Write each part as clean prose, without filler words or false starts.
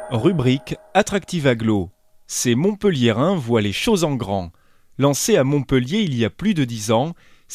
Rubrique Attractive Agglo. Ces Montpelliérains voient les choses en grand. Lancé à Montpellier il y a plus de 10 ans,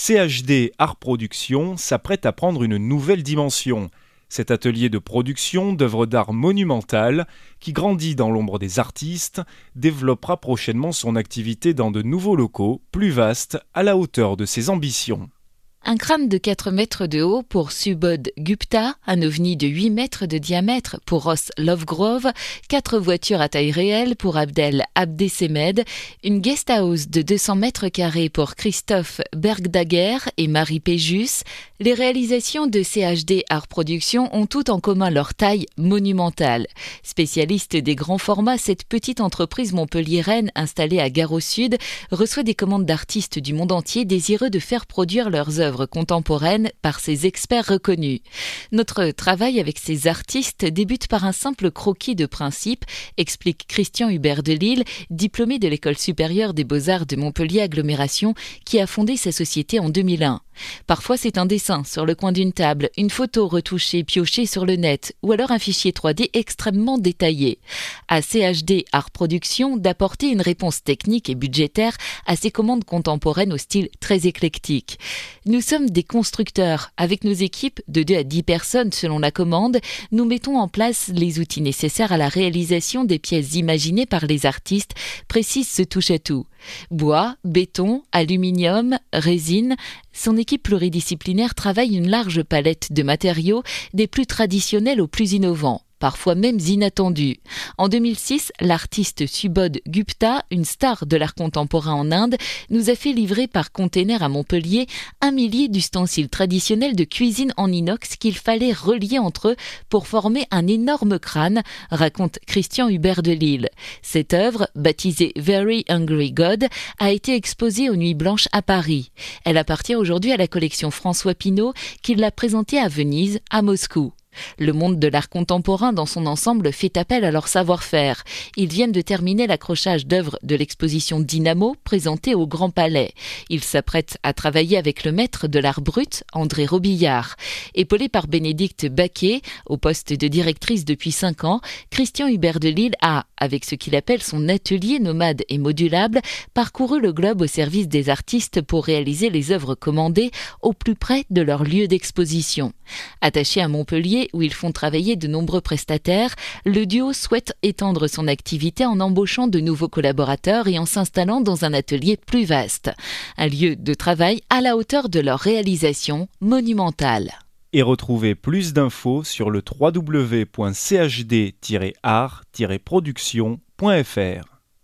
CHD Art Production s'apprête à prendre une nouvelle dimension. Cet atelier de production d'œuvres d'art monumentales, qui grandit dans l'ombre des artistes, développera prochainement son activité dans de nouveaux locaux, plus vastes, à la hauteur de ses ambitions. Un crâne de 4 mètres de haut pour Subodh Gupta, un ovni de 8 mètres de diamètre pour Ross Lovegrove, 4 voitures à taille réelle pour Abdel Abdesemed, une guest house de 200 mètres carrés pour Christophe Bergdaguer et Marie Péjus. Les réalisations de CHD Art Production ont toutes en commun leur taille monumentale. Spécialiste des grands formats, cette petite entreprise montpelliéraine installée à Gare au Sud reçoit des commandes d'artistes du monde entier désireux de faire produire leurs œuvres contemporaines par ses experts reconnus. Notre travail avec ces artistes débute par un simple croquis de principe, explique Christian Hubert de Lille, diplômé de l'École supérieure des beaux-arts de Montpellier Agglomération, qui a fondé sa société en 2001. Parfois c'est un dessin sur le coin d'une table, une photo retouchée, piochée sur le net, ou alors un fichier 3D extrêmement détaillé. À CHD Art Production d'apporter une réponse technique et budgétaire à ces commandes contemporaines au style très éclectique. Nous sommes des constructeurs. Avec nos équipes de 2 à 10 personnes selon la commande, nous mettons en place les outils nécessaires à la réalisation des pièces imaginées par les artistes, précise ce touche-à-tout. Bois, béton, aluminium, résine. Son équipe pluridisciplinaire travaille une large palette de matériaux, des plus traditionnels aux plus innovants, parfois même inattendus. En 2006, l'artiste Subodh Gupta, une star de l'art contemporain en Inde, nous a fait livrer par container à Montpellier 1 millier d'ustensiles traditionnels de cuisine en inox qu'il fallait relier entre eux pour former un énorme crâne, raconte Christian Hubert de Lille. Cette œuvre, baptisée Very Hungry God, a été exposée aux Nuits Blanches à Paris. Elle appartient aujourd'hui à la collection François Pinault, qui l'a présentée à Venise, à Moscou. Le monde de l'art contemporain dans son ensemble fait appel à leur savoir-faire. Ils viennent de terminer l'accrochage d'œuvres de l'exposition Dynamo présentée au Grand Palais. Ils s'apprêtent à travailler avec le maître de l'art brut, André Robillard. Épaulé par Bénédicte Baquet, au poste de directrice depuis 5 ans, Christian Hubert de Lille a, avec ce qu'il appelle son atelier nomade et modulable, parcouru le globe au service des artistes pour réaliser les œuvres commandées au plus près de leur lieu d'exposition. Attaché à Montpellier, où ils font travailler de nombreux prestataires, le duo souhaite étendre son activité en embauchant de nouveaux collaborateurs et en s'installant dans un atelier plus vaste. Un lieu de travail à la hauteur de leur réalisation monumentale. Et retrouvez plus d'infos sur le www.chd-art-production.fr.